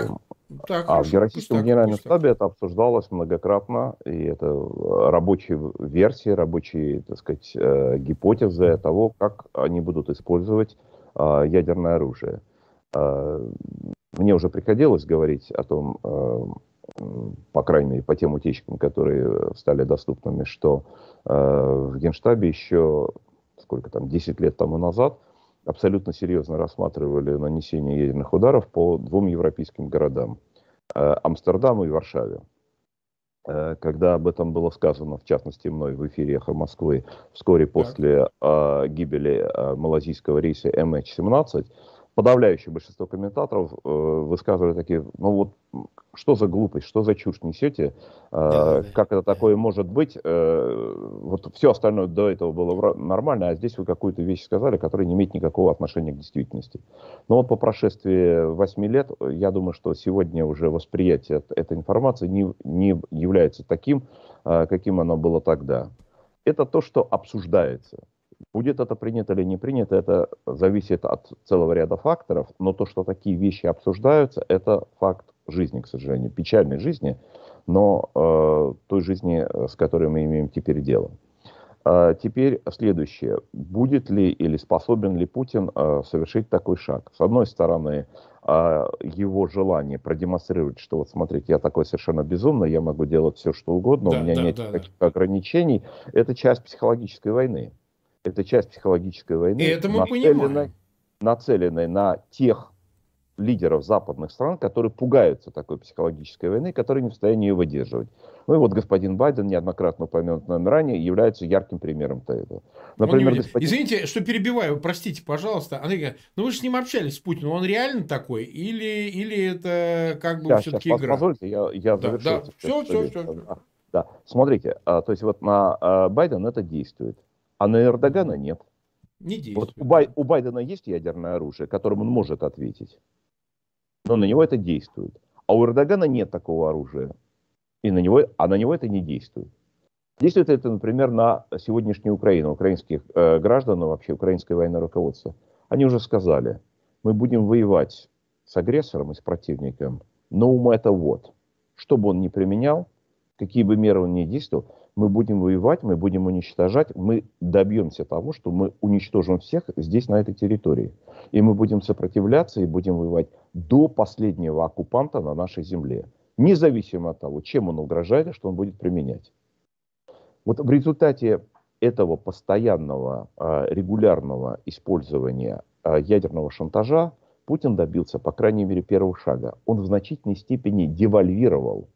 Так, А в хорошо, пусть Российском так, Генеральном пусть так. штабе это обсуждалось многократно, и это рабочие версии, рабочие, так сказать, э, гипотезы того, как они будут использовать э, ядерное оружие. Э, Мне уже приходилось говорить о том, э, м, по крайней мере, по тем утечкам, которые стали доступными, что э, в Генштабе еще, сколько там, десять лет тому назад абсолютно серьезно рассматривали нанесение ядерных ударов по двум европейским городам. э, Амстердаму и Варшаве. Э, Когда об этом было сказано, в частности, мной в эфире «Эхо Москвы», вскоре Так. после э, гибели э, малазийского рейса эм эйч семнадцать, подавляющее большинство комментаторов э, высказывали такие: ну вот, м, что за глупость, что за чушь несете, Да, да, э, да. как это такое может быть, э, вот все остальное до этого было вра- нормально, а здесь вы какую-то вещь сказали, которая не имеет никакого отношения к действительности. Но вот по прошествии восьми лет, э, я думаю, что сегодня уже восприятие эт- этой информации не, не является таким, э, каким оно было тогда. Это то, что обсуждается. Будет это принято или не принято, это зависит от целого ряда факторов, но то, что такие вещи обсуждаются, это факт жизни, к сожалению, печальной жизни, но э, той жизни, э, с которой мы имеем теперь дело. А теперь следующее. Будет ли или способен ли Путин э, совершить такой шаг? С одной стороны, э, его желание продемонстрировать, что вот смотрите, я такой совершенно безумный, я могу делать все, что угодно, у Да, меня да, нет да, да. никаких ограничений. Это часть психологической войны. Это часть психологической И войны, это мы нацеленной, понимаем. нацеленной на тех лидеров западных стран, которые пугаются такой психологической войны, которые не в состоянии ее выдерживать. Ну и вот господин Байден, неоднократно упомянут нами ранее, является ярким примером этого. Он не Например, уйдет. господин... Извините, что перебиваю, простите, пожалуйста. Андрей Геннадьевич, ну вы же с ним общались, с Путиным. Он реально такой? Или, или это как бы Сейчас, сейчас, все-таки игра? позвольте, я, я Да, завершу да. сейчас Все, эту все, вещь. все. Да, да. Смотрите, а, то есть вот на а, Байдена это действует, а на Эрдогана нет. Не Вот у, действует, Бай, да. у Байдена есть ядерное оружие, которым он может ответить, но на него это действует. А у Эрдогана нет такого оружия, и на него, а на него это не действует. Действует это, например, на сегодняшнюю Украину, украинских э, граждан, и вообще украинское военное руководство. Они уже сказали: мы будем воевать с агрессором и с противником, no matter what. Что бы он ни применял, какие бы меры он ни действовал, мы будем воевать, мы будем уничтожать, мы добьемся того, что мы уничтожим всех здесь, на этой территории. И мы будем сопротивляться и будем воевать до последнего оккупанта на нашей земле, независимо от того, чем он угрожает и что он будет применять. Вот в результате этого постоянного, а, регулярного использования а, ядерного шантажа Путин добился, по крайней мере, первого шага. Он в значительной степени девальвировал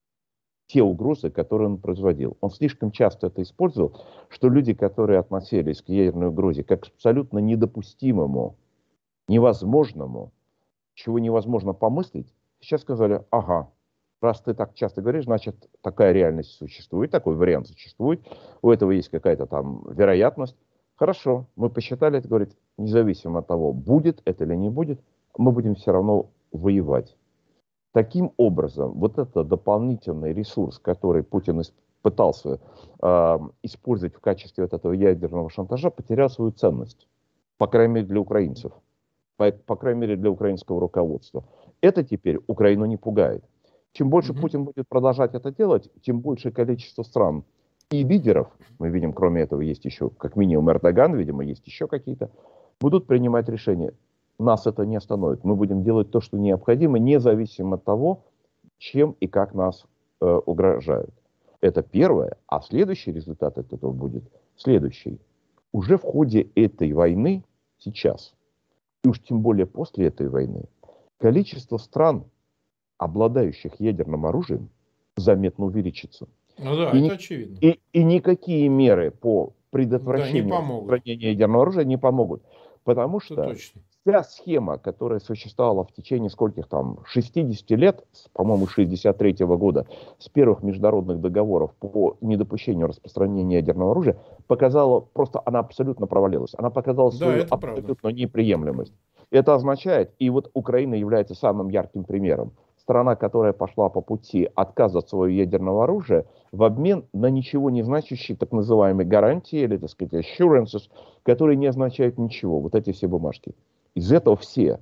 те угрозы, которые он производил. Он слишком часто это использовал, что люди, которые относились к ядерной угрозе как к абсолютно недопустимому, невозможному, чего невозможно помыслить, сейчас сказали: ага, раз ты так часто говоришь, значит, такая реальность существует, такой вариант существует, у этого есть какая-то там вероятность. Хорошо, мы посчитали это, говорит, независимо от того, будет это или не будет, мы будем все равно воевать. Таким образом, вот это дополнительный ресурс, который Путин пытался э, использовать в качестве вот этого ядерного шантажа, потерял свою ценность, по крайней мере, для украинцев. По, по крайней мере, для украинского руководства. Это теперь Украину не пугает. Чем больше Мгм. Путин будет продолжать это делать, тем большее количество стран и лидеров, мы видим, кроме этого, есть еще, как минимум, Эрдоган, видимо, есть еще какие-то, будут принимать решения. Нас это не остановит. Мы будем делать то, что необходимо, независимо от того, чем и как нас э, угрожают. Это первое. А следующий результат от этого будет следующий. Уже в ходе этой войны сейчас, и уж тем более после этой войны, количество стран, обладающих ядерным оружием, заметно увеличится. Ну да, И, это ни- очевидно. и, и никакие меры по Да, не предотвращению помогут. распространения ядерного оружия не помогут. Потому Это что точно. вся схема, которая существовала в течение скольких там, шестидесяти лет, с, по-моему, шестьдесят третьего года, с первых международных договоров по недопущению распространения ядерного оружия, показала, просто она абсолютно провалилась. Она показала Да, свою это правда. абсолютную Это неприемлемость. правда. Это означает, и вот Украина является самым ярким примером, страна, которая пошла по пути отказа от своего ядерного оружия в обмен на ничего не значащие так называемые гарантии или, так сказать, assurances, которые не означают ничего. Вот эти все бумажки. Из этого все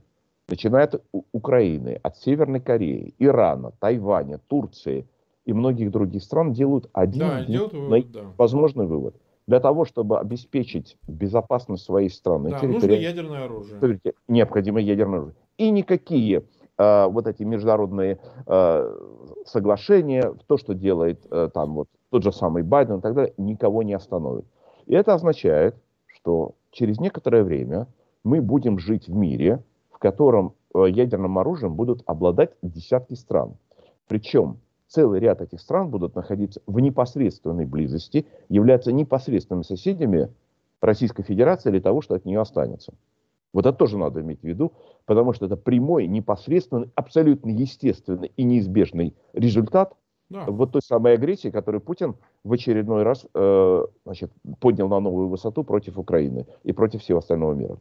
начиная от У- Украины, от Северной Кореи, Ирана, Тайваня, Турции и многих других стран, делают один Да, единственный делают вывод, да. возможный вывод. Для того, чтобы обеспечить безопасность своей страны, Да, нужно территориальной ядерное оружие. интегритет, необходимо ядерное оружие. И никакие э, вот эти международные э, соглашения, то, что делает э, там вот тот же самый Байден и так далее, никого не остановит. И это означает, что через некоторое время мы будем жить в мире, в котором э, ядерным оружием будут обладать десятки стран. Причем целый ряд этих стран будут находиться в непосредственной близости, являться непосредственными соседями Российской Федерации или того, что от нее останется. Вот это тоже надо иметь в виду, потому что это прямой, непосредственный, абсолютно естественный и неизбежный результат Да. вот той самой агрессии, которую Путин в очередной раз э, значит, поднял на новую высоту против Украины и против всего остального мира.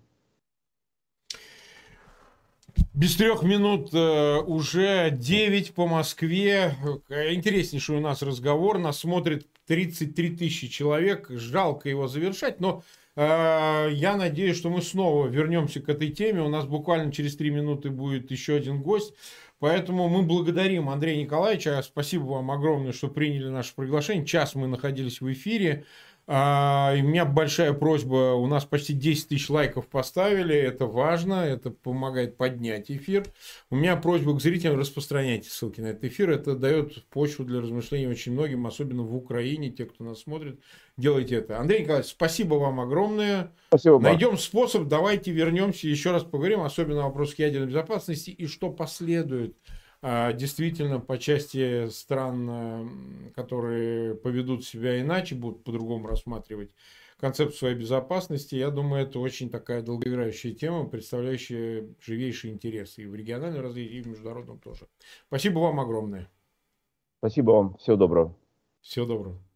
Без трех минут э, уже девять по Москве. Э, Интереснейший у нас разговор. Нас смотрит тридцать три тысячи человек. Жалко его завершать, но э, я надеюсь, что мы снова вернемся к этой теме. У нас буквально через три минуты будет еще один гость. Поэтому мы благодарим Андрея Николаевича. Спасибо вам огромное, что приняли наше приглашение. Час мы находились в эфире. А, и у меня большая просьба, у нас почти десять тысяч лайков поставили, это важно, это помогает поднять эфир. У меня просьба к зрителям: распространяйте ссылки на этот эфир, это дает почву для размышлений очень многим, особенно в Украине, те, кто нас смотрит, делайте это. Андрей Николаевич, спасибо вам огромное. Спасибо, Найдем способ, давайте вернемся, еще раз поговорим, особенно о вопросах ядерной безопасности и что последует. Действительно, по части стран, которые поведут себя иначе, будут по-другому рассматривать концепцию своей безопасности, я думаю, это очень такая долгоиграющая тема, представляющая живейшие интересы и в региональном развитии, и в международном тоже. Спасибо вам огромное. Спасибо вам. Всего доброго. Всего доброго.